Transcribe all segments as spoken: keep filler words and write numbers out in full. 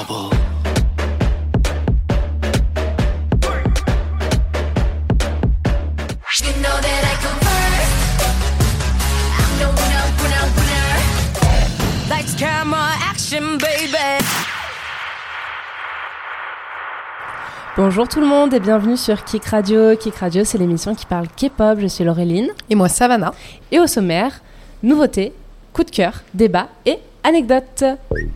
trouble. You know that I come first. I'm the winner, winner, winner. Lights, camera, action, baby. Bonjour tout le monde et bienvenue sur Kik Radio. Kik Radio, c'est l'émission qui parle K-pop. Je suis Laureline. Et moi, Savannah. Et au sommaire, nouveautés, coup de cœur, débat et anecdotes.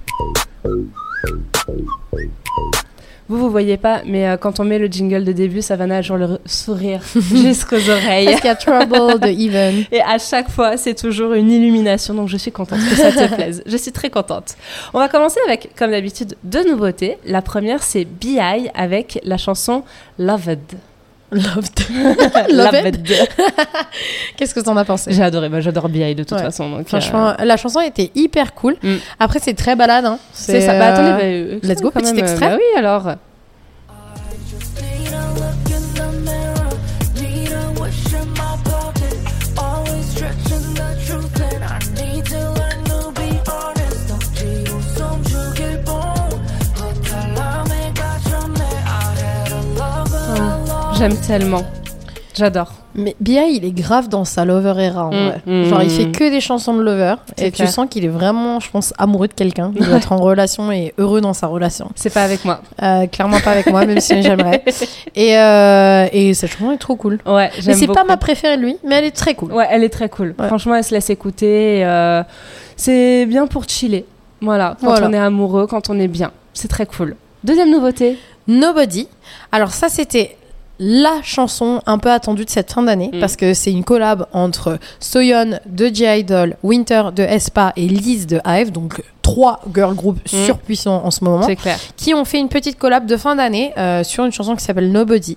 Vous, vous voyez pas, mais euh, quand on met le jingle de début, Savannah a toujours le re- sourire jusqu'aux oreilles. Parce qu'il y a Trouble de Even. Et à chaque fois, c'est toujours une illumination, donc je suis contente que ça te plaise. Je suis très contente. On va commencer avec, comme d'habitude, deux nouveautés. La première, c'est B I avec la chanson Loved. Loved. Loved. Qu'est-ce que t'en as pensé? J'ai adoré, bah, j'adore B I de toute Ouais. façon. Donc, Franchement, euh... la chanson était hyper cool. Mm. Après, c'est très balade. Hein. C'est, c'est ça. Bah attendez, bah, euh... euh, let's go, quand petit même, extrait. Euh, bah oui, alors. J'aime tellement. J'adore. Mais B I, il est grave dans sa lover era en Mmh, vrai. mmh, Genre, il mmh. fait que des chansons de lover. C'est et clair. tu sens qu'il est vraiment, je pense, amoureux de quelqu'un. Il doit être en relation et heureux dans sa relation. C'est pas avec moi. Euh, clairement pas avec moi, même si j'aimerais. Et, euh, et cette chanson est trop cool. Ouais, j'aime Mais c'est beaucoup. pas ma préférée de lui, mais elle est très cool. Ouais, elle est très cool. Ouais. Franchement, elle se laisse écouter. Euh, c'est bien pour chiller. Voilà, quand Voilà. on est amoureux, quand on est bien. C'est très cool. Deuxième nouveauté. Nobody. Alors ça, c'était la chanson un peu attendue de cette fin d'année Mm. parce que c'est une collab entre Soyeon de J-Idol, Winter de aespa et Liz de I V E, donc trois girl groups Mm. surpuissants en ce moment, C'est clair. qui ont fait une petite collab de fin d'année euh, sur une chanson qui s'appelle Nobody.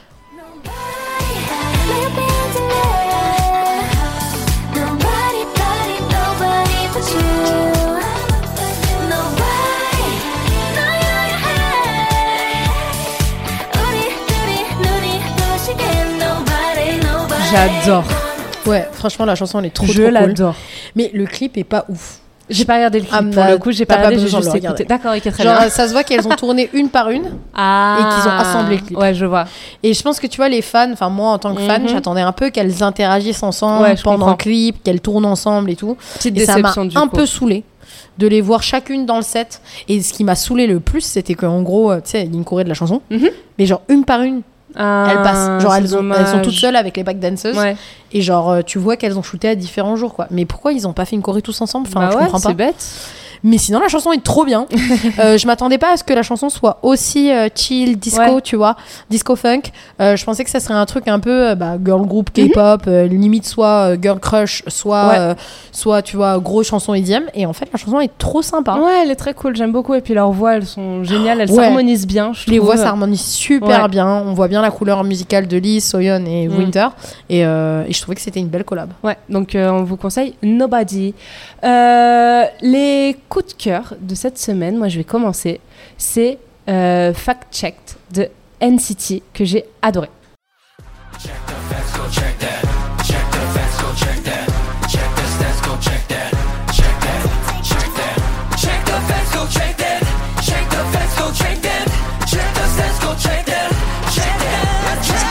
J'adore. Ouais, franchement, la chanson elle est trop Je trop cool. l'adore. Mais le clip est pas ouf. J'ai pas regardé le clip. Ah, pour bah, le coup, j'ai t'as pas pas regardé, j'ai besoin de juste le écouté. regarder. D'accord, ok, très Genre, bien. ça se voit qu'elles ont tourné une par une. Ah. et qu'ils ont assemblé le clip. Ouais, je vois. Et je pense que tu vois, les fans, enfin moi en tant que fan, Mhm. j'attendais un peu qu'elles interagissent ensemble Ouais, je pendant comprends. le clip, qu'elles tournent ensemble et tout. Petite Et ça m'a déception du un coup. peu saoulée de les voir chacune dans le set. Et ce qui m'a saoulé le plus, c'était qu'en gros, euh, tu sais, il y a une choré de la chanson, Mhm. mais genre une par une, Ah, elles passent. Genre c'est elles, ont, elles sont dommage. toutes seules avec les backdancers. Ouais. Et genre, euh, tu vois qu'elles ont shooté à différents jours, quoi. Mais pourquoi ils ont pas fait une choré tous ensemble? Enfin, Bah je ouais, comprends pas. c'est bête. Mais sinon, la chanson est trop bien. euh, je m'attendais pas à ce que la chanson soit aussi euh, chill, disco, Ouais. tu vois, disco funk. Euh, je pensais que ça serait un truc un peu euh, bah, girl group K-pop, euh, limite soit euh, girl crush, soit, Ouais. euh, soit tu vois, gros chanson idiome. Et en fait, la chanson est trop sympa. Ouais, elle est très cool, j'aime beaucoup. Et puis leurs voix, elles sont géniales, elles Ouais. s'harmonisent bien, je Les trouve. voix s'harmonisent super Ouais. bien. On voit bien la couleur musicale de Lee, Soyeon et Mm. Winter. Et, euh, et je trouvais que c'était une belle collab. Ouais, donc euh, on vous conseille Nobody. Euh, les coups de cœur de cette semaine, moi je vais commencer, c'est euh, Fact Checked de N C T que j'ai adoré. Check the facts, go check that. Check the facts, go check that. Check the stats, go check that. Check that, check that. Check the facts, go check that. Check the facts, go check that. Check the stats, go check that. Check that, check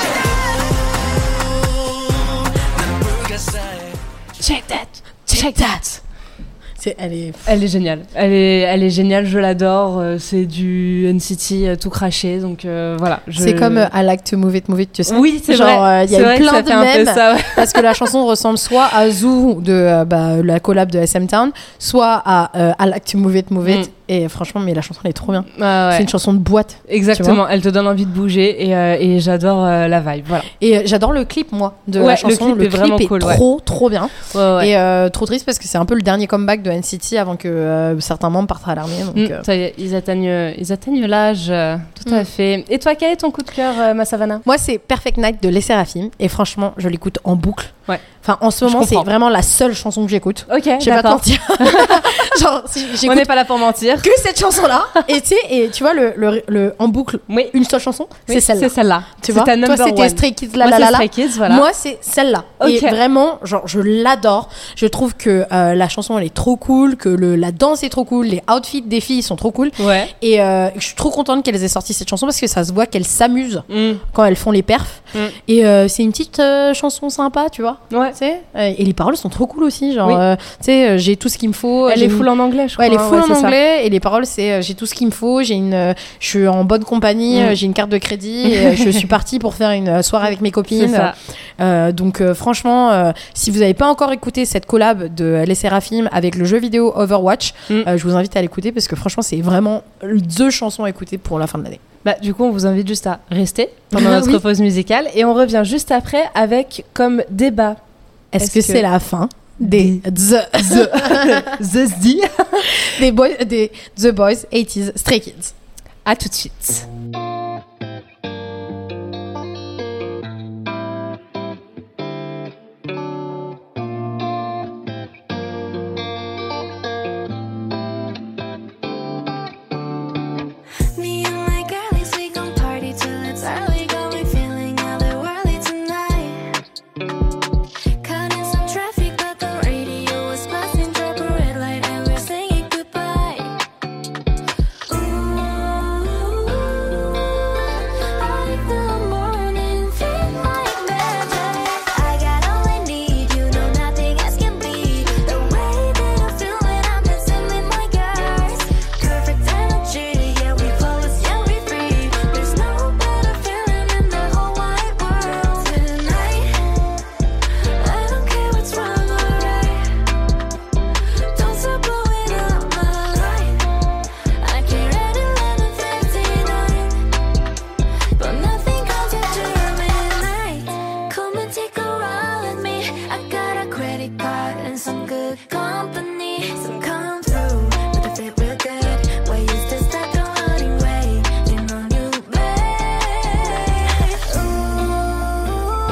that. Check that, check that. C'est, elle est... Elle est géniale, elle est, elle est géniale, je l'adore. euh, C'est du N C T euh, tout craché, donc euh, voilà. je- C'est comme euh, I Like to Move It, Move It, tu sais. Oui, c'est Genre, vrai. euh, il y C'est a vrai eu que plein ça de fait un peu mèmes. ça, ouais. Parce que la chanson ressemble soit à Zoo de euh, bah, la collab de S M Town, soit à euh, I Like to Move It, Move It. Mm. Et franchement, mais la chanson elle est trop bien. Ah ouais. C'est une chanson de boîte. Exactement, elle te donne envie de bouger et, euh, et j'adore euh, la vibe. Voilà. Et euh, j'adore le clip, moi, de Ouais, la le chanson. clip est vraiment cool, ouais. trop, trop bien. Ouais, ouais. Et euh, trop triste parce que c'est un peu le dernier comeback de N C T avant que euh, certains membres partent à l'armée. Donc, Mm, euh, ça y est, ils atteignent, ils atteignent l'âge euh, tout tout à fait. Et toi, quel est ton coup de cœur, euh, ma Savannah? Moi, c'est Perfect Night de Les Séraphim. Et franchement, je l'écoute en boucle. Ouais. Enfin, en ce Je moment, c'est comprends. vraiment la seule chanson que j'écoute. Ok, Je vais pas te d'accord. mentir. Genre, si On j'écoute n'est pas là pour mentir. que cette chanson-là. Et tu sais, et tu vois, le, le, le, en boucle, Oui, une seule chanson, oui, c'est celle-là. C'est celle-là. Tu C'est vois, ta toi, number c'était one. Stray Kids, la Moi, la c'est la la. Stray Kids, voilà. Moi, c'est celle-là. Ok. Et vraiment, genre, je l'adore. Je trouve que euh, la chanson, elle est trop cool, que le, la danse est trop cool, les outfits des filles sont trop cool. Ouais. Et euh, je suis trop contente qu'elles aient sorti cette chanson parce que ça se voit qu'elles s'amusent Mm. quand elles font les perfs. Mm. Et euh, c'est une petite euh, chanson sympa, tu vois. Ouais. Tu sais. Euh, et les paroles sont trop cool aussi. Genre, Oui. euh, tu sais, euh, j'ai tout ce qu'il me faut. Elle j'ai est une- full en anglais, je crois. Ouais, elle est full ouais, en c'est ça. anglais et les paroles c'est euh, j'ai tout ce qu'il me faut, j'ai une, euh, je suis en bonne compagnie, Mm. euh, j'ai une carte de crédit, et, euh, je suis partie pour faire une euh, soirée avec mes copines. C'est ça. Euh, donc euh, franchement, euh, si vous n'avez pas encore écouté cette collab de Les Séraphim avec le jeu vidéo Overwatch, Mm. euh, je vous invite à l'écouter parce que franchement c'est vraiment deux chansons à écouter pour la fin de l'année. Bah, du coup, on vous invite juste à rester pendant notre Oui. pause musicale et on revient juste après avec comme débat. Est-ce, Est-ce que, que- c'est la fin des The, The Z. des boys, des The Boys, eighties, Stray Kids? À tout de suite. Me and my girlies, we gon' party till it's early. Got me feeling otherworldly tonight. Caught in some traffic, but the radio was blasting. Drop a red light and we're saying goodbye. Ooh, I like the morning, feel like magic. I got all I need, you know nothing else can be. The way that I feel when I'm dancing with my girls. Perfect energy, yeah, we flawless, yeah, we free. There's no better feeling in the whole wide world. Tonight, I don't care what's wrong or right. Don't stop blowing up my line. I came at eleven fifty-nine, but nothing comes after midnight. Come and take a ride with me. I got a credit card and some good company. So come through with the fit real good. Why used to start the running way? You know you made. Ooh,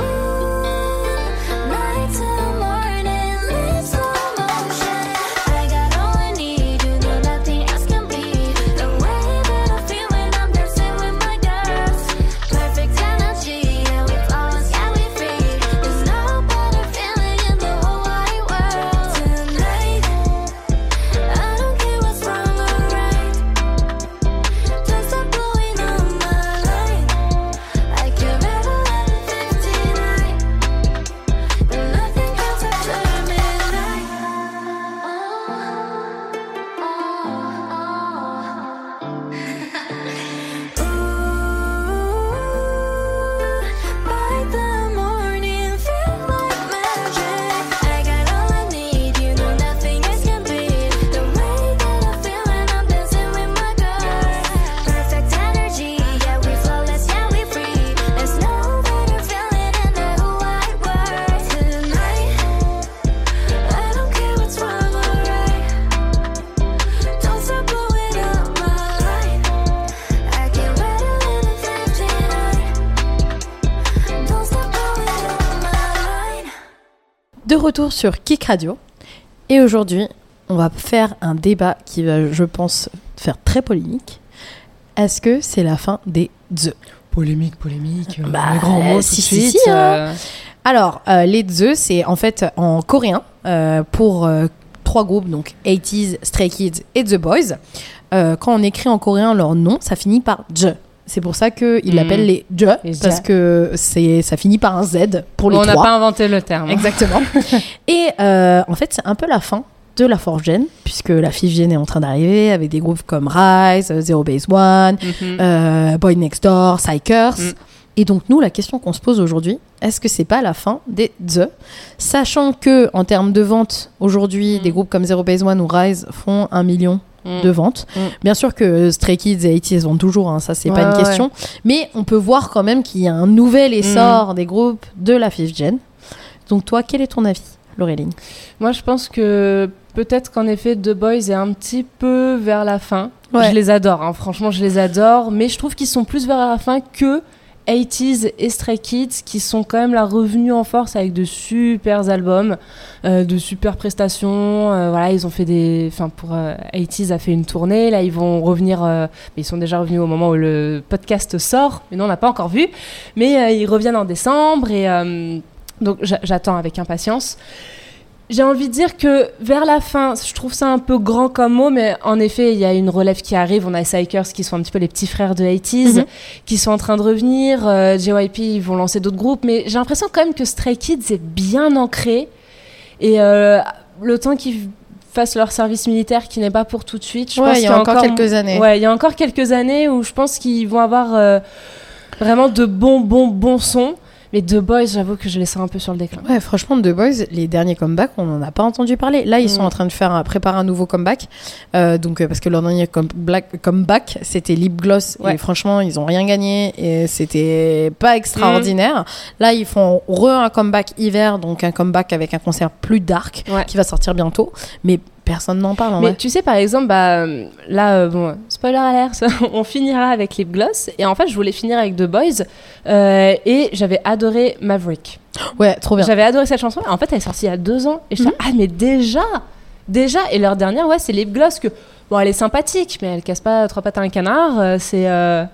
night till morning, live slow motion. I got all I need, you know nothing else can beat the way that I feel when I'm dancing with my girls. Perfect energy, yeah, we flawless, yeah, we free. There's no better feeling in the whole wide world. Tonight, I don't care what's wrong or right. Don't stop blowing up my line. I came at eleven fifty-nine, but nothing comes after midnight. Ooh, by the morning, feel like magic. I got all I need, you know nothing else can beat the way that I feel when I'm dancing with my girls. Perfect energy, yeah, we flawless, yeah, we free. There's no better feeling in the whole wide world. Tonight, I don't care what's wrong or right. Don't stop blowing up my line. I can't wait eleven fifty-nine. Don't stop blowing up my line. De retour sur Kick Radio. Et aujourd'hui, on va faire un débat qui va, je pense, faire très polémique. Est-ce que c'est la fin des The? Polémique, polémique. Bah, un grand mot si, tout de si, suite. si, hein. euh, Alors, euh, les The, c'est en fait en coréen euh, pour euh, trois groupes, donc eighties, Stray Kids et The Boys. Euh, quand on écrit en coréen leur nom, ça finit par Je. C'est pour ça qu'ils Mm. l'appellent les Je, Les parce Je. que c'est, ça finit par un Z pour les on n'a trois. pas inventé le terme. Exactement. Et euh, en fait, c'est un peu la fin de la fourth gen, puisque la fifth gen est en train d'arriver avec des groupes comme Rise, euh, Zero Base One, Mhm. euh, Boy Next Door, Psychers. Mm. Et donc nous, la question qu'on se pose aujourd'hui, est-ce que c'est pas la fin des The? Sachant que en termes de vente, aujourd'hui, Mm. des groupes comme Zero Base One ou Rise font un million Mm. de ventes. Mm. Bien sûr que Stray Kids et eighties vendent toujours, hein, ça c'est Ouais, pas une ouais, question. Mais on peut voir quand même qu'il y a un nouvel essor des groupes de la fifth gen. Donc toi, quel est ton avis, Laureline? Moi, je pense que peut-être qu'en effet The Boys est un petit peu vers la fin. Ouais. Je les adore, hein. Franchement je les adore, mais je trouve qu'ils sont plus vers la fin que eighties et Stray Kids, qui sont quand même là revenus en force avec de super albums, euh, de super prestations. Euh, voilà, ils ont fait des, enfin pour euh, eighties a fait une tournée. Là, ils vont revenir. Euh, mais ils sont déjà revenus au moment où le podcast sort. Mais non, on n'a pas encore vu. Mais euh, ils reviennent en décembre et euh, donc j'a- j'attends avec impatience. J'ai envie de dire que vers la fin, je trouve ça un peu grand comme mot, mais en effet, il y a une relève qui arrive. On a Psychers qui sont un petit peu les petits frères de eighties, Mhm. qui sont en train de revenir. Euh, J Y P, ils vont lancer d'autres groupes, mais j'ai l'impression quand même que Stray Kids est bien ancré. Et euh, le temps qu'ils fassent leur service militaire, qui n'est pas pour tout de suite, je Ouais, pense il y qu'il a encore quelques années. Ouais, il y a encore quelques années où je pense qu'ils vont avoir euh, vraiment de bons, bons, bons sons. Mais The Boys, j'avoue que je les sens un peu sur le déclin. Ouais, franchement, The Boys, les derniers comebacks, on n'en a pas entendu parler. Là, ils sont Mm. en train de faire un- préparer un nouveau comeback. Euh, donc, euh, parce que leur dernier com- black- comeback, c'était Lip Gloss. Ouais. Et franchement, ils ont rien gagné. Et c'était pas extraordinaire. Là, ils font re un comeback hiver. Donc, un comeback avec un concert plus dark Ouais. qui va sortir bientôt. Mais personne n'en parle en Mais vrai. tu sais, par exemple, bah, euh, là, euh, bon, spoiler alert, on finira avec Lip Gloss. Et en fait, je voulais finir avec The Boys. euh, et j'avais adoré Maverick. Ouais, trop bien. J'avais adoré cette chanson. En fait, elle est sortie il y a deux ans. Et je Mhm. ah, mais déjà Déjà Et leur dernière, ouais, c'est Lip Gloss. Que, bon, elle est sympathique, mais elle casse pas trois pattes à un canard. euh, c'est. euh,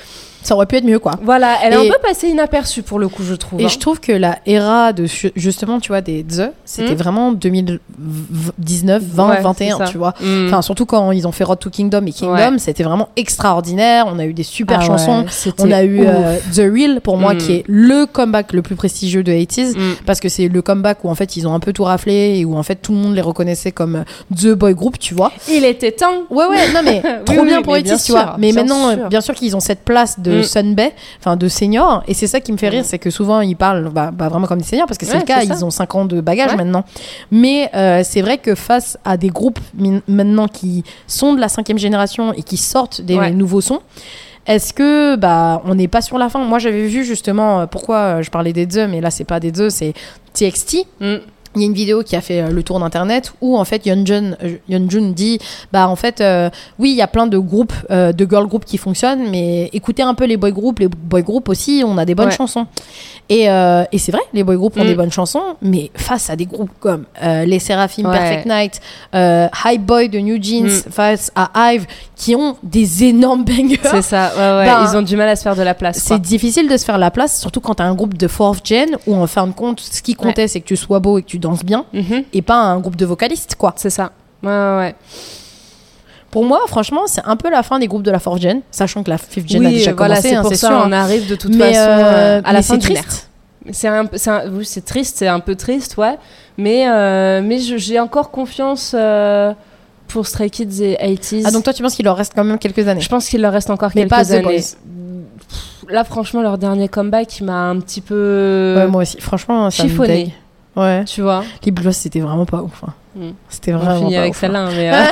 Ça aurait pu être mieux, quoi. Voilà, elle est Et- un peu passée inaperçue pour le coup, je trouve. Et hein. je trouve que la era de ju- justement, tu vois, des The, c'était Mm. vraiment deux mille dix-neuf, vingt, Ouais, vingt et un, c'est ça. tu vois. Mm. Enfin, surtout quand ils ont fait Road to Kingdom et Kingdom, Ouais. c'était vraiment extraordinaire. On a eu des super Ah chansons. ouais, c'était On a eu ouf. euh, The Real, pour moi, Mm. qui est le comeback le plus prestigieux de eighties. Mm. Parce que c'est le comeback où en fait ils ont un peu tout raflé et où en fait tout le monde les reconnaissait comme euh, The Boy Group, tu vois. Il était temps. Ouais, ouais, non mais Oui, trop oui, bien pour mais eighties, bien tu vois. sûr, Mais bien maintenant, sûr. euh, bien sûr qu'ils ont cette place de Mm. Sunbay, enfin de senior, et c'est ça qui me fait rire, Mm. c'est que souvent ils parlent bah, bah, vraiment comme des seniors, parce que c'est Ouais, le cas, c'est ça. ils ont cinq ans de bagage Ouais. maintenant. Mais euh, c'est vrai que face à des groupes min- maintenant qui sont de la cinquième génération et qui sortent des Ouais. nouveaux sons, est-ce que bah on n'est pas sur la fin? Moi j'avais vu justement euh, pourquoi euh, je parlais des The, mais là c'est pas des The, c'est T X T. Mm. Il y a une vidéo qui a fait euh, le tour d'internet où en fait Yeonjun euh, Yeonjun dit bah en fait euh, oui il y a plein de groupes euh, de girl groups qui fonctionnent, mais écoutez un peu les boy groups, les boy groups aussi on a des bonnes Ouais. chansons et, euh, et c'est vrai les boy groups ont Mm. des bonnes chansons, mais face à des groupes comme euh, les Seraphim, Ouais. Perfect Night, euh, High Boy de New Jeans, Mm. face à Hive qui ont des énormes bangers. C'est ça, ouais, ouais. Bah, ils ont du mal à se faire de la place. C'est quoi. difficile de se faire la place, surtout quand t'as un groupe de fourth gen où en fin de compte, ce qui comptait, c'est que tu sois beau et que tu danses bien, Mhm. et pas un groupe de vocalistes, quoi. C'est ça. Ouais, ouais, ouais. Pour moi, franchement, c'est un peu la fin des groupes de la fourth gen, sachant que la fifth gen a Oui, déjà voilà, commencé, c'est hein, pour c'est ça sûr. on arrive de toute Mais, façon euh, euh, à la mais fin c'est du triste. nerf. C'est un, peu- c'est un- oui, c'est triste, c'est un peu triste, ouais. Mais, euh, mais je- j'ai encore confiance euh, pour Stray Kids et eighties. Ah, donc toi, tu penses qu'il leur reste quand même quelques années? Je pense qu'il leur reste encore Mais quelques pas The années. Boys. Pff, Là, franchement, leur dernier comeback, il m'a un petit peu Ouais, moi aussi. Franchement, ça me chiffonné, dégue. Ouais. tu vois. Lip Gloss, c'était vraiment pas ouf. hein. Mm. C'était On vraiment finit pas avec ouf, hein. celle-là, hein, mais... euh,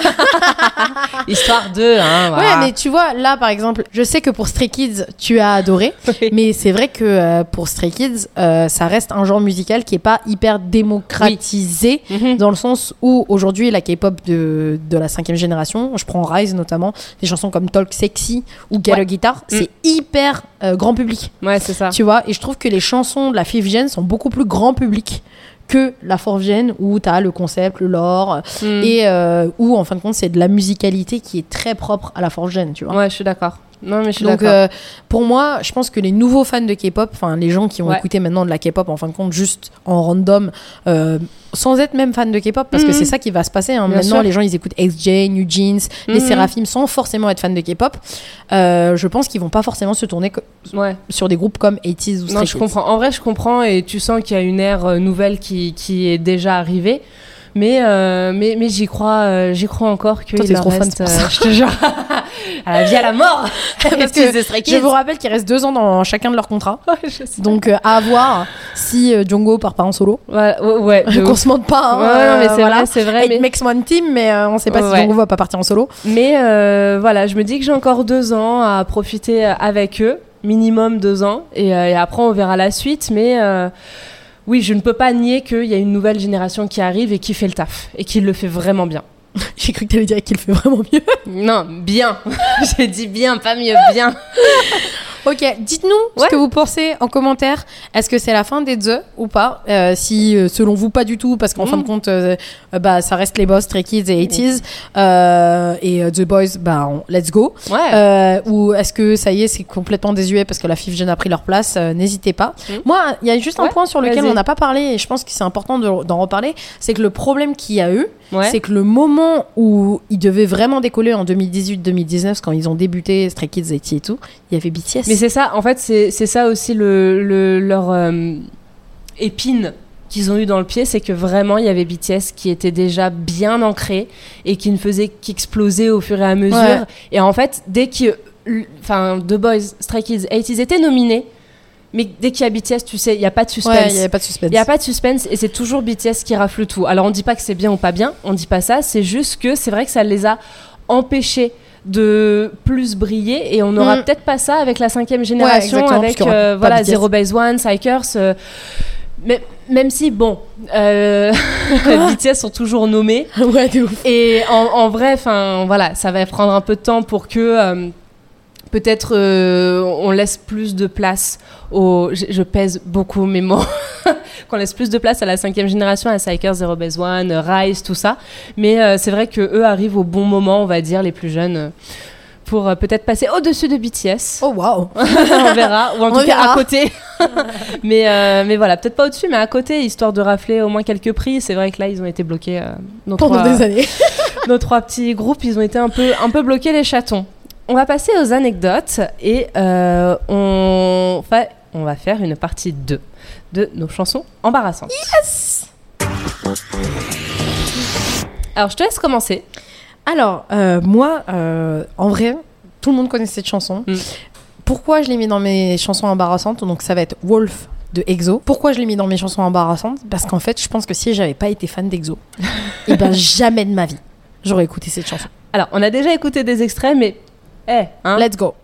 Histoire de, hein, voilà. Ouais, mais tu vois, là, par exemple, je sais que pour Stray Kids, tu as adoré. Oui. Mais c'est vrai que euh, pour Stray Kids, euh, ça reste un genre musical qui est pas hyper démocratisé, Mhm. dans le sens où aujourd'hui la K-pop de, de la cinquième génération, je prends Rise notamment, des chansons comme Talk Sexy ou Get Ouais. a Guitar, c'est hyper euh, grand public, Ouais, c'est ça. tu vois. Et je trouve que les chansons de la fifth gen sont beaucoup plus grand public que la fourth gen où t'as le concept, le lore, Mm. et euh, où en fin de compte c'est de la musicalité qui est très propre à la fourth gen, tu vois. Ouais, je suis d'accord. Non, mais je suis Donc d'accord. euh, pour moi, je pense que les nouveaux fans de K-pop, enfin les gens qui ont Ouais. écouté maintenant de la K-pop en fin de compte juste en random, euh, sans être même fans de K-pop, parce que Mhm. c'est ça qui va se passer. hein. Bien Maintenant, sûr. les gens ils écoutent X J, New Jeans, les Mhm. Seraphim sans forcément être fans de K-pop. Euh, je pense qu'ils vont pas forcément se tourner co- Ouais. sur des groupes comme eighties ou Non, Stray je Kids. comprends. En vrai, je comprends et tu sens qu'il y a une ère euh, nouvelle qui, qui est déjà arrivée. Mais, euh, mais, mais j'y crois, euh, j'y crois encore qu'il Toi, t'es leur trop fan, reste, c'est pour euh, ça. je te jure, à la vie à la mort. Parce que je vous rappelle qu'il reste deux ans dans chacun de leurs contrats. Ouais, je sais. Donc euh, à voir si euh, Jungkook part pas en solo. Ouais, ouais, ouais, de Qu'on ouf. se mente pas. hein, Ouais, non, mais euh, c'est voilà. vrai, c'est vrai. It Mais, makes one team, mais euh, on sait pas si Ouais. Jungkook va pas partir en solo. mais euh, voilà, je me dis que j'ai encore deux ans à profiter avec eux, minimum deux ans, et, euh, et après on verra la suite. Mais euh, oui, je ne peux pas nier qu'il y a une nouvelle génération qui arrive et qui fait le taf et qui le fait vraiment bien. J'ai cru que t'allais dire qu'il fait vraiment mieux. Non, bien. J'ai dit bien, pas mieux, bien. Ok, dites-nous Ouais. ce que vous pensez en commentaire. Est-ce que c'est la fin des The ou pas? Euh, Si, euh, selon vous, pas du tout, parce qu'en Mm. fin de compte, euh, euh, bah, ça reste les boss, Stray Kids et eighties. Euh, et euh, The Boys, bah, on- let's go. Ouais. Euh, ou est-ce que ça y est, c'est complètement désuet parce que la fifth gen a pris leur place? Euh, N'hésitez pas. Mm. Moi, il y a juste un Ouais, point sur lequel vas-y. on n'a pas parlé et je pense que c'est important de- d'en reparler. C'est que le problème qu'il y a eu, Ouais. c'est que le moment où ils devaient vraiment décoller en deux mille dix-huit deux mille dix-neuf, quand ils ont débuté Stray Kids et et tout, il y avait B T S. Mais c'est ça, en fait, c'est c'est ça aussi le, le- leur euh, épine qu'ils ont eu dans le pied, c'est que vraiment, il y avait B T S qui était déjà bien ancré et qui ne faisait qu'exploser au fur et à mesure. Ouais. Et en fait, dès que enfin, The Boys, Stray Kids, eighties étaient nominés, mais dès qu'il y a B T S, tu sais, il n'y a pas de suspense. Ouais, il n'y avait pas de suspense. Il n'y a pas de suspense et c'est toujours B T S qui rafle tout. Alors on dit pas que c'est bien ou pas bien, on dit pas ça, c'est juste que c'est vrai que ça les a empêchés de plus briller et on n'aura Mm. peut-être pas ça avec la cinquième génération, exactement, parce avec qu'il y aura euh, pas voilà, B T S. Zero Base One, Psychers. euh, mais, même si, bon, euh, B T S sont toujours nommés. Ouais, de ouf. Et en, en vrai, enfin voilà, ça va prendre un peu de temps pour que euh, peut-être euh, on laisse plus de place au. Je, je pèse beaucoup mes mots. Qu'on laisse plus de place à la cinquième génération, à Psychers, Zero Base One, euh, Rise, tout ça. Mais euh, c'est vrai que eux arrivent au bon moment, on va dire, les plus jeunes. euh, Pour euh, peut-être passer au-dessus de B T S. Oh waouh. On verra. Ou en On tout cas verra. à côté. mais, euh, mais voilà, peut-être pas au-dessus, mais à côté, histoire de rafler au moins quelques prix. C'est vrai que là, ils ont été bloqués. Euh, nos Pendant trois- des années. nos trois petits groupes, ils ont été un peu, un peu bloqués les chatons. On va passer aux anecdotes et euh, on, va, on va faire une partie deux de nos chansons embarrassantes. Yes. Alors, je te laisse commencer. Alors, euh, moi, euh, en vrai, tout le monde connaît cette chanson. Mm. Pourquoi je l'ai mis dans mes chansons embarrassantes? Donc, ça va être Wolf de EXO. Pourquoi je l'ai mis dans mes chansons embarrassantes? Parce qu'en fait, je pense que si j'avais pas été fan d'EXO, et ben jamais de ma vie, j'aurais écouté cette chanson. Alors, on a déjà écouté des extraits, mais... Eh, hein, Let's go.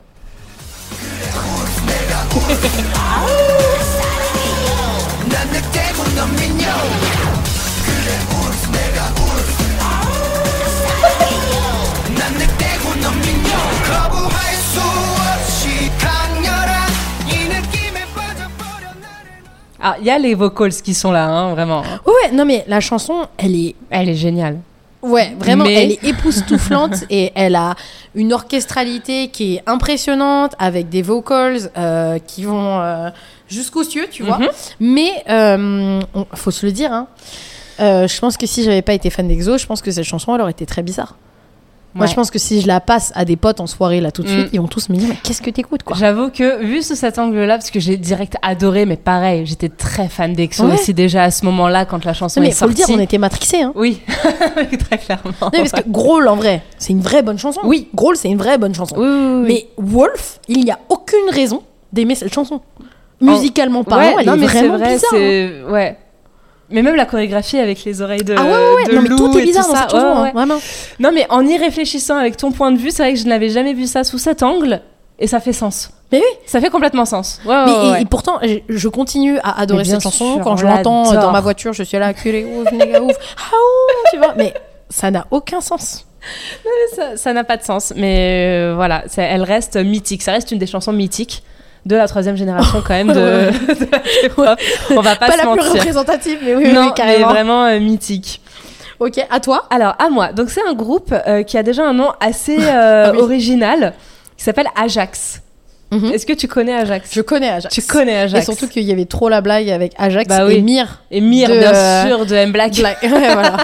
Ah, il y a les vocals qui sont là, hein, vraiment. Ouais, non mais la chanson, elle est, Elle est géniale. ouais, vraiment, Mais- elle est époustouflante et elle a une orchestralité qui est impressionnante avec des vocals euh, qui vont euh, jusqu'aux cieux, tu vois. Mhm. Mais euh, on- faut se le dire, hein. Euh, je pense que si j'avais pas été fan d'EXO, je pense que cette chanson elle aurait été très bizarre. Moi, Ouais. je pense que si je la passe à des potes en soirée là tout de Mm. suite, ils vont tous me dire mais qu'est-ce que t'écoutes quoi. J'avoue que, vu sous cet angle-là, parce que j'ai direct adoré, mais pareil, j'étais très fan d'Exo Ouais. aussi déjà à ce moment-là, quand la chanson Non, mais est faut le sortie. dire, on était matrixés. Hein. Oui, très clairement. Non, mais parce que Growl en vrai, c'est une vraie bonne chanson. Oui. Growl c'est une vraie bonne chanson. Oui, oui, oui. Mais Wolf, il n'y a aucune raison d'aimer cette chanson. Musicalement parlant, Ouais, elle non, est mais c'est vraiment vrai, bizarre. hein. c'est... Ouais. Mais même la chorégraphie avec les oreilles de, Ah ouais, ouais, ouais. de Non, mais loup tout est et bizarre tout dans ça. cette chanson, Ouais, hein, ouais. vraiment. Non, mais en y réfléchissant avec ton point de vue, c'est vrai que je n'avais jamais vu ça sous cet angle et ça fait sens. Mais oui. Ça fait complètement sens. Ouais, ouais, Mais, ouais, et, ouais. et pourtant, je, je continue à adorer Mais bien cette chanson. sûr, Quand on je l'entends l'adore. dans ma voiture, je suis là, culé ouf, méga ouf, ah ouh, tu vois. Mais ça n'a aucun sens. Ça- ça n'a pas de sens. Mais euh, voilà, c'est- elle reste mythique. Ça reste une des chansons mythiques de la troisième génération quand même de, de la K-pop. On va pas, Pas se la plus mentir. représentative, mais oui, oui, non, oui, mais carrément. vraiment euh, mythique. Ok, à toi. Alors, à moi. Donc, c'est un groupe euh, qui a déjà un nom assez euh, Ah oui. original qui s'appelle Ajax. Mhm. Est-ce que tu connais Ajax? Je connais Ajax. Tu connais Ajax. Et surtout qu'il y avait trop la blague avec Ajax Bah et oui. Mir. Et Mir, de, bien euh, sûr, de M-Black. Black. Ouais, voilà.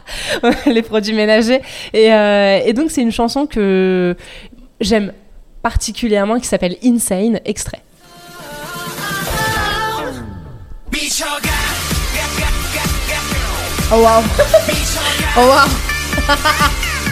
Les produits ménagers. Et, euh, et donc, c'est une chanson que j'aime particulièrement qui s'appelle Insane, extrait. Oh waouh. Oh waouh.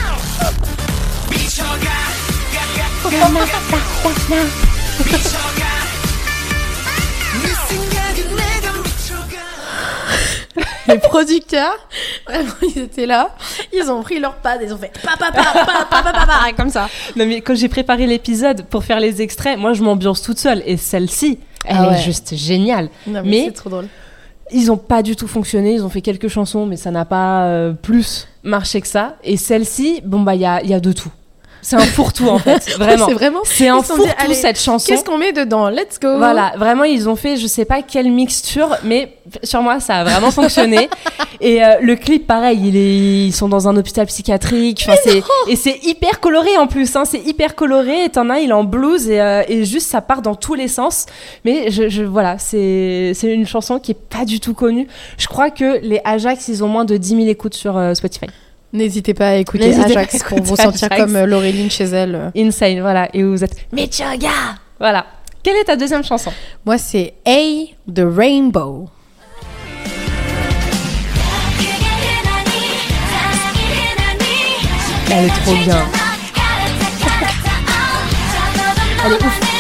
Les producteurs, vraiment, ils étaient là. Ils ont pris leur pad, ils ont fait pa pa pa pa pa pa pa pa, comme ça. Non, mais quand j'ai préparé l'épisode pour faire les extraits, moi, je m'ambiance toute seule. Et celle-ci, elle Ah ouais. est juste géniale. Non, Mais- c'est trop drôle. Ils ont pas du tout fonctionné, ils ont fait quelques chansons, mais ça n'a pas euh, plus marché que ça. Et celle-ci, bon bah il y a, il y a de tout. C'est un fourre-tout en fait, vraiment. C'est vraiment. C'est un Ils se sont dit, fourre-tout allez, cette chanson. Qu'est-ce qu'on met dedans? Let's go. Voilà, vraiment ils ont fait je sais pas quelle mixture, mais sur moi ça a vraiment fonctionné. Et euh, le clip pareil, il est, ils sont dans un hôpital psychiatrique, enfin, c'est, et c'est hyper coloré en plus, hein, c'est hyper coloré. Et t'en as, il est en blues et, euh, et juste ça part dans tous les sens. Mais je, je voilà, c'est c'est une chanson qui est pas du tout connue. Je crois que les Ajax ils ont moins de dix mille écoutes sur euh, Spotify. N'hésitez pas à écouter N'hésitez pas à Ajax pour écouter vous sentir Ajax. comme euh, Laureline chez elle. euh. Insane, voilà. Et vous êtes Michoga, voilà. Quelle est ta deuxième chanson? Moi, c'est A de Rainbow. Elle est trop bien. Elle est ouf.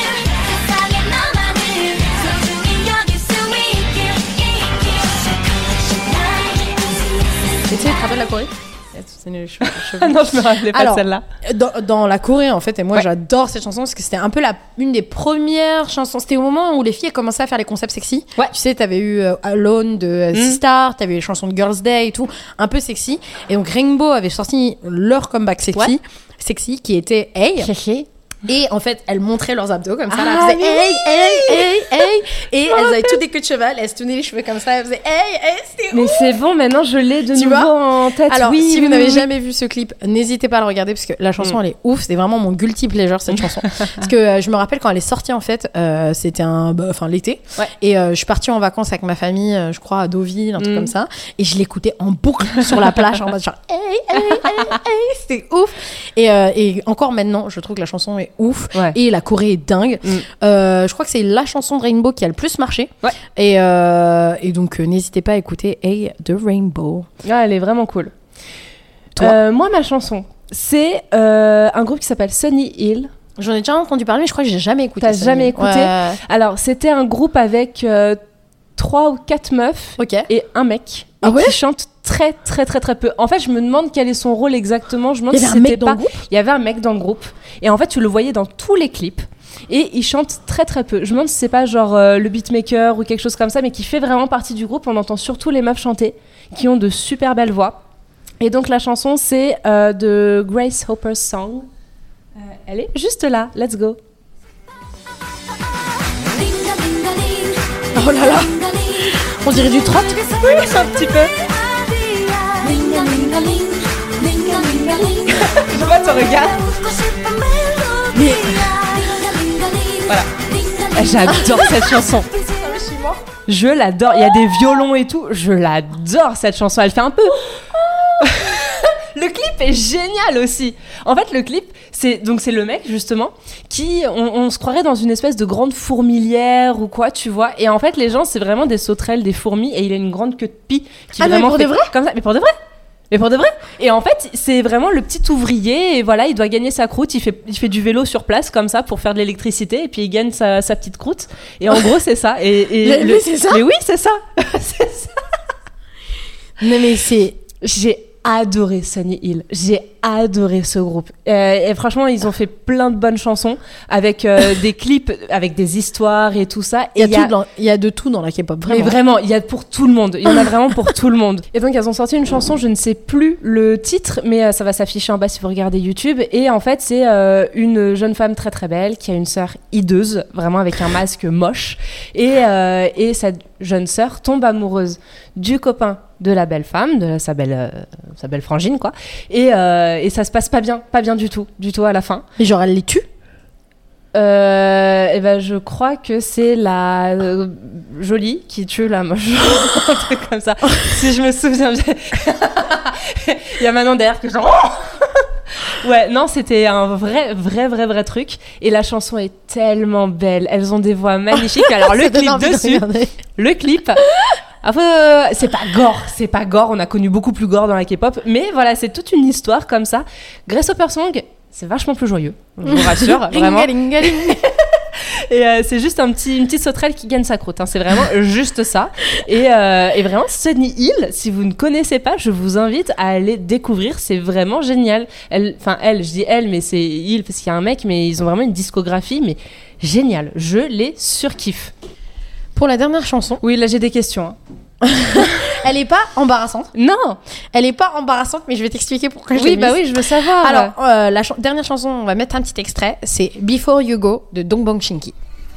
Et tu sais, tu te rappelles la Corée? C'est les cheveux- les cheveux. Non, je me rappelais pas Alors, de celle-là. Dans, dans la Corée, en fait, et moi Ouais. j'adore cette chanson parce que c'était un peu la, une des premières chansons. C'était au moment où les filles commençaient à faire les concepts sexy. Ouais. Tu sais, t'avais eu euh, Alone de euh, Mm. Sistar, t'avais eu les chansons de Girls' Day et tout, un peu sexy. Et donc Rainbow avait sorti leur comeback sexy, Ouais. sexy qui était Hey. Et en fait, elles montraient leurs abdos comme ça. Ah, là, elles faisaient mais hey, hey, hey, hey. Et Je me elles avaient rappelle. toutes des queues de cheval. Elles se tenaient les cheveux comme ça. Elles faisaient hey, hey. C'était Mais c'est bon, maintenant je l'ai de Tu nouveau vois en tête. Alors, oui, si oui, vous oui, n'avez oui. jamais vu ce clip, n'hésitez pas à le regarder parce que la chanson Mm. elle est ouf. C'est vraiment mon guilty pleasure cette chanson. Parce que euh, je me rappelle quand elle est sortie en fait, euh, c'était un, bah, enfin l'été, Ouais. et euh, je suis partie en vacances avec ma famille, euh, je crois à Deauville, un truc Mm. comme ça, et je l'écoutais en boucle sur la plage en mode genre hey, hey, hey, hey, c'était ouf. Et, euh, et encore maintenant, je trouve que la chanson est ouf Ouais. et la Corée est dingue. Mm. Euh, je crois que c'est la chanson de Rainbow qui a le plus marché. Ouais. Et, euh, et donc euh, n'hésitez pas à écouter Hey de Rainbow. Ah, elle est vraiment cool. Toi Euh, moi, ma chanson, c'est euh, un groupe qui s'appelle Sunny Hill. J'en ai déjà entendu parler, mais je crois que j'ai jamais écouté. T'as ça. jamais écouté Ouais. Alors, c'était un groupe avec euh, trois ou quatre meufs Ok. et un mec. Et Ah ouais qui chante très, très, très, très peu. En fait, je me demande quel est son rôle exactement. Je me demande Il y avait si un c'était mec dans pas... le groupe. Il y avait un mec dans le groupe. Et en fait, tu le voyais dans tous les clips. Et il chante très très peu. Je me demande si c'est pas genre euh, le beatmaker ou quelque chose comme ça, mais qui fait vraiment partie du groupe. On entend surtout les meufs chanter, qui ont de super belles voix. Et donc la chanson, c'est euh, de Grace Hopper's Song. Euh, elle est juste là. Let's go. Oh là là. On dirait du trot. Oui, un petit peu. Je vois ton regard. Mais Voilà. J'adore cette chanson. Je l'adore. Il y a des violons et tout. Je l'adore cette chanson. Elle fait un peu. Le clip est génial aussi. En fait, le clip, c'est donc c'est le mec justement qui, on, on se croirait dans une espèce de grande fourmilière ou quoi, tu vois. Et en fait, les gens, c'est vraiment des sauterelles, des fourmis, et il a une grande queue de pie qui Ah, mais vraiment pour de fait vrai comme ça. Mais pour de vrai. Mais pour de vrai. Et en fait, c'est vraiment le petit ouvrier. Et voilà, il doit gagner sa croûte. Il fait, il fait du vélo sur place comme ça pour faire de l'électricité. Et puis il gagne sa, sa petite croûte. Et en gros, c'est ça. Et, et Mais- le- mais c'est ça Mais oui, c'est ça. C'est ça. non mais c'est J'ai adoré Sunny Hill. J'ai adoré ce groupe. Euh, et franchement, ils ont fait plein de bonnes chansons avec euh, des clips, avec des histoires et tout ça. il y, Et a tout dans- il y a de tout dans la K-pop Mais vraiment. vraiment, il y a pour tout le monde. Il y en a vraiment pour tout le monde. Et donc, elles ont sorti une chanson, je ne sais plus le titre, mais euh, ça va s'afficher en bas si vous regardez YouTube. Et en fait, c'est euh, une jeune femme très très belle qui a une sœur hideuse, vraiment avec un masque moche. Et, euh, et cette jeune sœur tombe amoureuse du copain de la belle femme, de sa belle, euh, sa belle frangine, quoi. Et, euh, et ça se passe pas bien, pas bien du tout, du tout à la fin. Et genre elle les tue. Euh, et ben je crois que c'est la euh, jolie qui tue la moche, un truc comme ça. Si je me souviens bien, il y a Manon derrière que genre. Ouais, non, c'était un vrai, vrai, vrai, vrai truc. Et la chanson est tellement belle. Elles ont des voix magnifiques. Alors le Ça donne clip envie de dessus, regarder. le clip. Enfin, c'est pas gore, c'est pas gore. On a connu beaucoup plus gore dans la K-pop, mais voilà, c'est toute une histoire comme ça. Grace Hopper Song, c'est vachement plus joyeux, je vous rassure, vraiment. Ling-a-ling-a-ling. Et euh, c'est juste un petit, une petite sauterelle qui gagne sa croûte. Hein. C'est vraiment juste ça. Et, euh, et vraiment, Sunny Hill, si vous ne connaissez pas, je vous invite à aller découvrir. C'est vraiment génial. Elle, enfin, elle, je dis elle, mais c'est Hill parce qu'il y a un mec, mais ils ont vraiment une discographie, mais génial. Je les surkiffe. Pour la dernière chanson, Oui, là j'ai des questions. hein. Elle est pas embarrassante. Non. Elle est pas embarrassante, mais je vais t'expliquer pourquoi je Oui, l'ai bah mise. oui, je veux savoir. Alors, euh, la ch- dernière chanson, on va mettre un petit extrait. C'est Before You Go de Dongbang Shinki.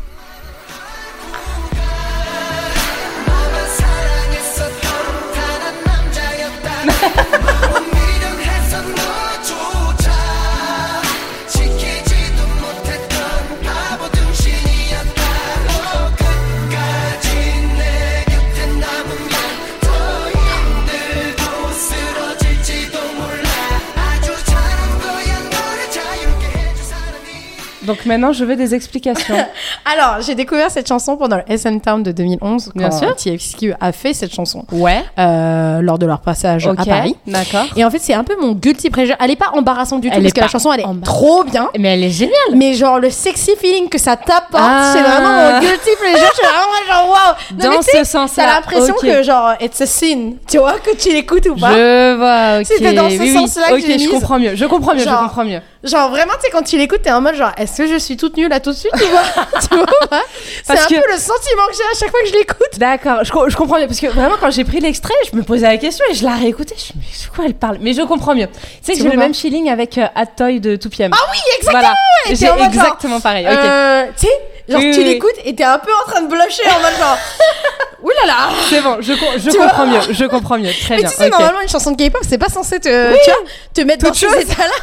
Donc maintenant, je veux des explications. Alors, j'ai découvert cette chanson pendant le S M Town de deux mille onze, Bien quand sûr. T X Q a fait cette chanson Ouais. euh, lors de leur passage Ok. à Paris. D'accord. Et en fait, c'est un peu mon guilty pleasure. Elle est pas embarrassante du tout, Elle parce est que la pas chanson, elle est embarrassante. trop bien. Mais elle est géniale. Mais genre, le sexy feeling que ça t'apporte, Ah. c'est vraiment mon guilty pleasure. Je suis vraiment genre, waouh. Non, Dans mais tu sais, ce sens-là. t'as l'impression ok. que genre, it's a sin. Tu vois, que tu l'écoutes ou pas. Je vois, ok. C'était dans ce oui, oui. sens-là que Ok, j'ai je mise. comprends mieux. Je comprends mieux, Genre- je comprends mieux. Genre, vraiment, tu sais, quand tu l'écoutes, t'es en mode genre, est-ce que je suis toute nulle là tout de suite, tu vois, tu vois pas C'est Parce un que- peu le sentiment que j'ai à chaque fois que je l'écoute. D'accord, je, co- je comprends mieux. Parce que vraiment, quand j'ai pris l'extrait, je me posais la question et je la réécoutais. Je me suis dit, de quoi elle parle? Mais je comprends mieux. Tu sais que Tu j'ai le vois même feeling avec euh, Hot Toy de two P M. Ah oui, exactement. Voilà. Et J'ai t'es en mode genre, exactement pareil. Ok. Euh, tu sais, genre, Oui, tu oui, oui. l'écoutes et t'es un peu en train de blusher en mode genre, ouh là là. C'est bon, je, com- je Tu comprends mieux. Je comprends mieux. Très Mais bien. tu sais, ok. normalement, une chanson de K-pop, c'est pas censé te, tu vois, te mettre dans Toute ces chose. états-là.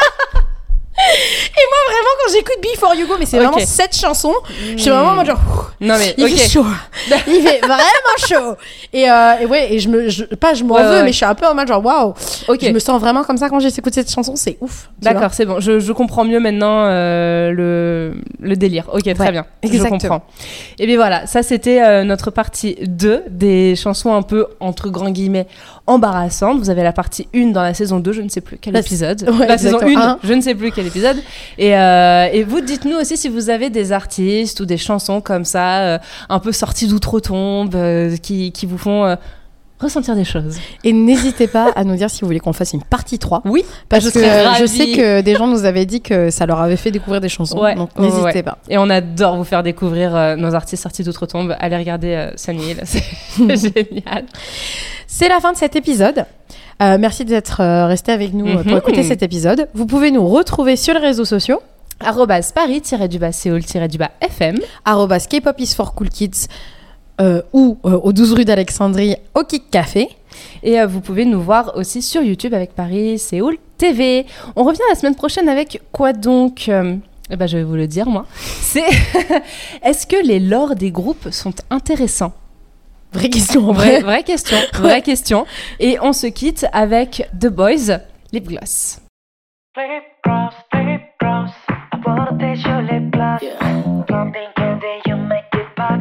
Et moi, vraiment, quand j'écoute Before You Go, mais c'est Ok. vraiment cette chanson, je suis vraiment en mode genre, ouh, Non mais, il ok. fait chaud. Il fait vraiment chaud. Et, euh, et ouais, et je me, je, pas je m'en Ouais, veux, ouais. mais je suis un peu en mode genre, waouh. Ok. Je me sens vraiment comme ça quand j'écoute cette chanson, c'est ouf. tu vois. D'accord, c'est bon. Je, je comprends mieux maintenant euh, le, le délire. Ok, très Ouais, bien. exactement. Je comprends. Et bien voilà, ça c'était euh, notre partie deux des chansons un peu, entre grands guillemets, embarrassantes. Vous avez la partie un dans la saison deux, je ne sais plus quel La- épisode. Ouais, la saison exactement. un, Un. je ne sais plus quel épisode. Et, euh, et vous, dites-nous aussi si vous avez des artistes ou des chansons comme ça, euh, un peu sorties d'outre-tombe, euh, qui, qui vous font... euh, ressentir des choses. Et n'hésitez pas à nous dire si vous voulez qu'on fasse une partie trois. Oui, Parce je que serais euh, ravie. je sais que des gens nous avaient dit que ça leur avait fait découvrir des chansons. Ouais, donc ouais, n'hésitez ouais. pas. Et on adore vous faire découvrir euh, nos artistes sortis d'outre-tombe. Allez regarder euh, Sunny Hill, c'est génial. C'est la fin de cet épisode. Euh, merci d'être euh, resté avec nous euh, pour Mhm. écouter cet épisode. Vous pouvez nous retrouver sur les réseaux sociaux. Arrobas Paris-du-bas Séoul-du-bas F M. arobase K-pop is for cool kids euh, ou euh, au douze rue d'Alexandrie au Kick Café. Et euh, vous pouvez nous voir aussi sur YouTube avec Paris Séoul T V. On revient la semaine prochaine avec quoi donc euh, eh ben, je vais vous le dire moi. C'est est-ce que les lores des groupes sont intéressants? Vraie question en Vraie, vrai. vraie question, vraie question. Et on se quitte avec The Boys, Lip Gloss. Lip gloss, lip gloss. I wanna taste your lip gloss. Pumping candy, you make it pop.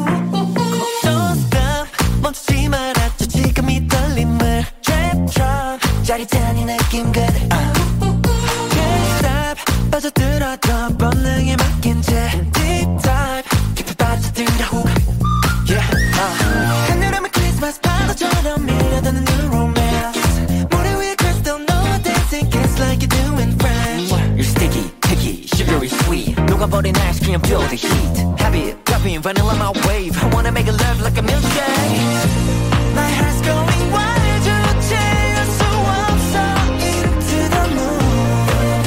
Don't stop, 멈추지 마라. 저 지금 이 떨림을 Trap drop, 짜릿한 느낌 good. Can't stop, 빠져들어도 본능에 맡긴 채 Deep dive, 깊이 빠져들어 후. Yeah, uh. 하늘하면 크리스마스 파도처럼 밀려드는 new romance. 모래 위에 crystal, no dancing, kiss like you do in French. You're sticky, picky, sugary sweet. 녹아버린 ice cream, feel the heat. Habit, coffee, vanilla, my wave. I wanna make love like a milkshake. My heart's going wild, 주체할 수 없어. Into the moon.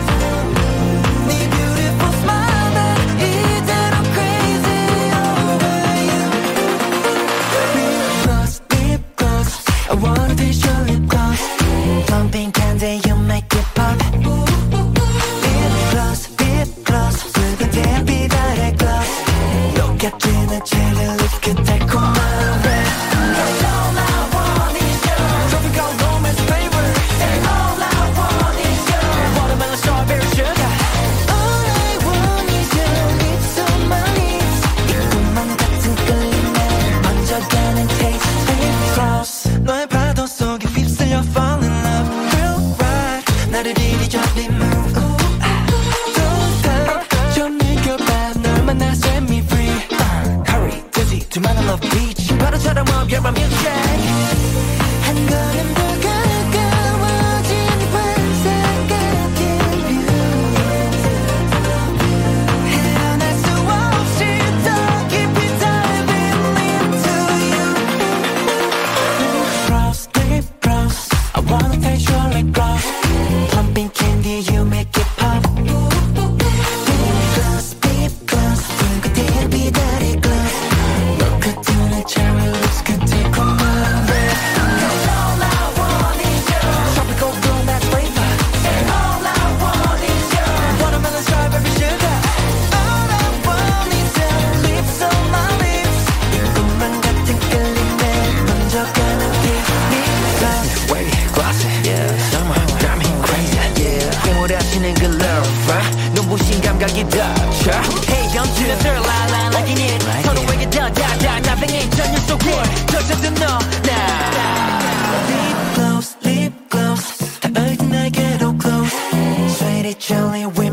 네 beautiful smile, 난 이대로 crazy over you. Lip gloss, lip gloss. I wanna taste your lip gloss. Pumping candy, you make it pop. Lip gloss, lip gloss. 붉은 달빛 아래 gloss. 녹아지는 cherry lips 그 달콤한 red. Cause all I want is you. Tropical romance flavor. Say all I want is you. Watermelon strawberry sugar. All I want is your lips on my lips. 이 꿈만 같은 끌림에 만져가는 taste. Lip gloss. 너의 파도 속에 휩쓸려 fall in love. Real right. 나를 이리 저리 move. Don't stop. 좀 느껴봐. 널 만나 set me free. Uh, hurry, dizzy, to my love beach. 바다처럼 up, you're my milkshake. 한 걸음 더 가까워진 환상 같은 view. 헤어날 수 없이 더 깊이 diving into you. 감각이 닥쳐 Hey don't you know they're la la like in it 서로에게 다다다 nothing ain't done you so good 젖어든 너 나 Lip gloss, lip gloss 다 알던 나에게로 close Sweetie Charlie